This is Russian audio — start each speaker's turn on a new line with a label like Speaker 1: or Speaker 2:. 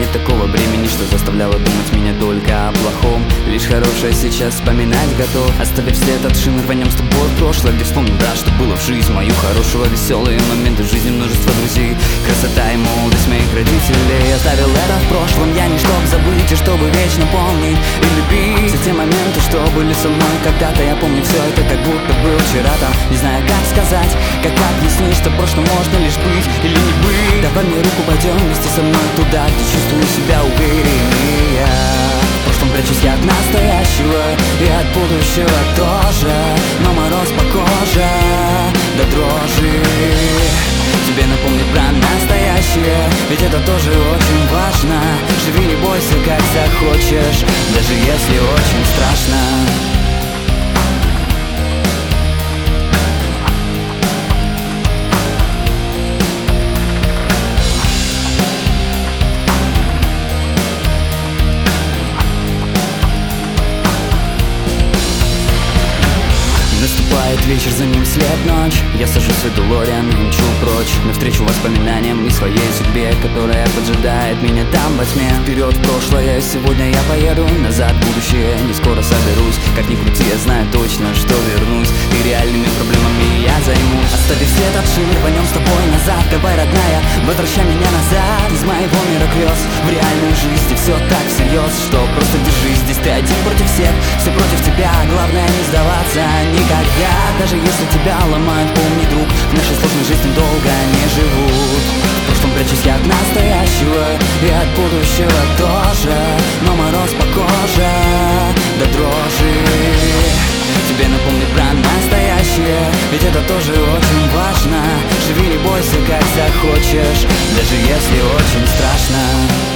Speaker 1: нет такого времени, что заставляло думать меня только о плохом. Лишь хорошее сейчас вспоминать готов. Оставив след от шин, рванем с тобой в прошлое, где вспомним, да, что было в жизни мою хорошего. Веселые моменты в жизни, множество друзей, красота и молодость моих родителей. Оставил это в прошлом я не чтоб забыть, и чтобы вечно помнить и любить все те моменты, что были со мной когда-то. Я помню все это, как будто был вчера там. Не знаю, как сказать, как объяснить, что прошлым можно лишь быть или не быть. Давай мне руку, пойдем вместе со мной туда, где чувствую себя увереннее. В прошлом прячусь я от настоящего и от будущего тоже, но мороз по коже до дрожи. Тебе напомнить про настоящее, ведь это тоже очень важно. Живи, не бойся, как захочешь, даже если очень страшно. Наступает вечер, за ним след ночь. Я сажусь в свой Делориан и мчу прочь, навстречу воспоминаниям и своей судьбе, которая поджидает меня там во тьме. Вперед в прошлое, сегодня я поеду, назад в будущее не скоро соберусь. Как ни крути, я знаю точно, что вернусь, и реальными проблемами я займусь. Оставив след от шин, рванем с тобой назад. Давай, родная, возвращай меня назад из моего мира грез в реальную жизнь. И все так всерьез, что просто держись. Здесь ты один против всех, все против тебя. Главное не сдаваться никогда. Даже если тебя ломают, помни, друг, в нашей сложной жизни долго не живут. В прошлом прячусь я от настоящего и от будущего тоже, но мороз по коже до дрожи. Тебе напомнить про настоящее, ведь это тоже очень важно. Живи, не бойся, как захочешь, даже если очень страшно.